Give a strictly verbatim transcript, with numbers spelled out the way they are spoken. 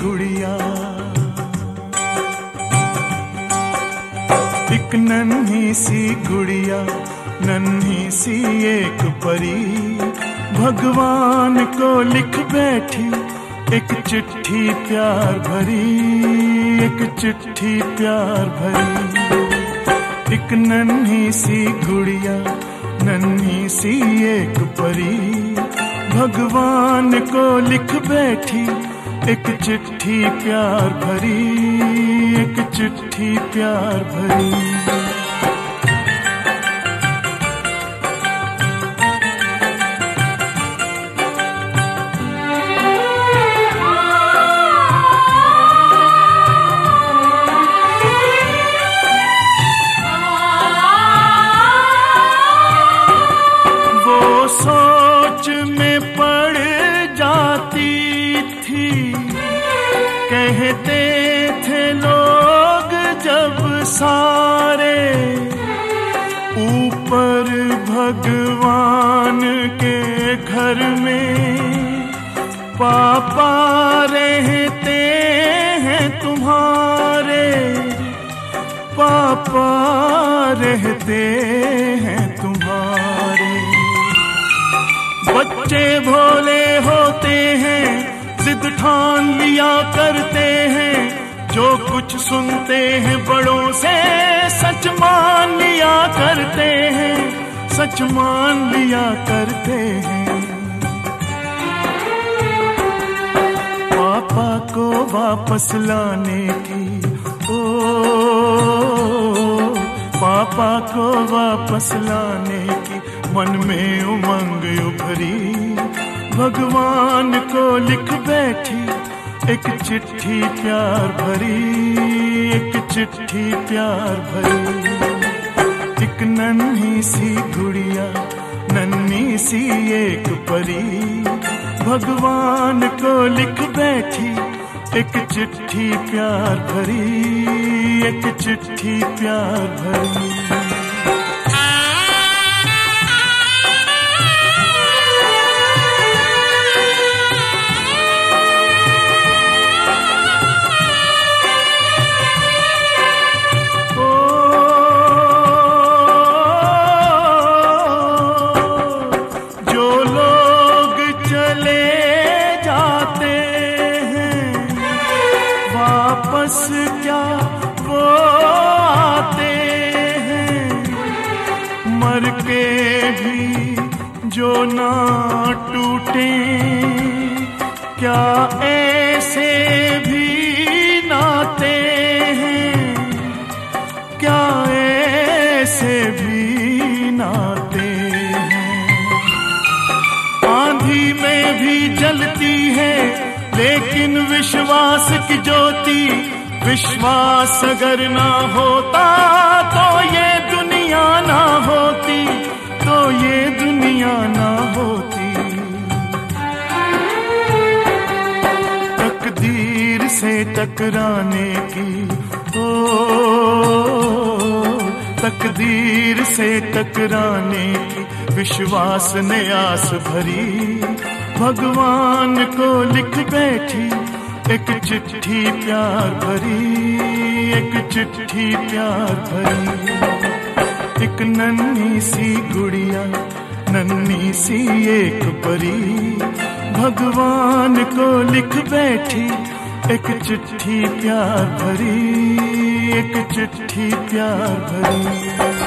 गुड़िया, एक नन्ही सी गुड़िया, नन्ही सी एक परी, भगवान को लिख बैठी एक चिट्ठी प्यार भरी, एक चिट्ठी प्यार भरी। एक नन्ही सी गुड़िया, नन्ही सी एक परी, भगवान को लिख बैठी एक चिट्ठी प्यार भरी, एक चिट्ठी प्यार भरी। सोच में पड़ जाती थी, कहते थे लोग जब सारे, ऊपर भगवान के घर में पापा रहते हैं तुम्हारे, पापा रहते हैं तुम्हारे। बच्चे भोले होते हैं, जिद ठान लिया करते हैं, जो कुछ सुनते हैं बड़ों से सच मान लिया करते हैं, सच मान लिया करते हैं। पापा को वापस लाने की, ओ पापा को वापस लाने की मन में उमंग उभरी, भगवान को लिख बैठी एक चिट्ठी प्यार भरी, एक चिट्ठी प्यार भरी। एक नन्ही सी गुड़िया, नन्ही सी एक परी, भगवान को लिख बैठी एक चिट्ठी प्यार भरी, एक चिट्ठी प्यार भरी। वापस क्या वो आते हैं, मर के भी जो ना टूटे, क्या ऐसे भी नाते हैं, क्या ऐसे भी नाते हैं। आंधी में भी जलती है लेकिन विश्वास की ज्योति, विश्वास अगर ना होता तो ये दुनिया ना होती, तो ये दुनिया ना होती। तकदीर से टकराने की, ओ तकदीर से टकराने की विश्वास ने आस भरी, भगवान को लिख बैठी एक चिट्ठी प्यार भरी, एक चिट्ठी प्यार भरी। एक नन्ही सी गुड़िया, नन्ही सी एक परी, भगवान को लिख बैठी एक चिट्ठी प्यार भरी, एक चिट्ठी प्यार भरी।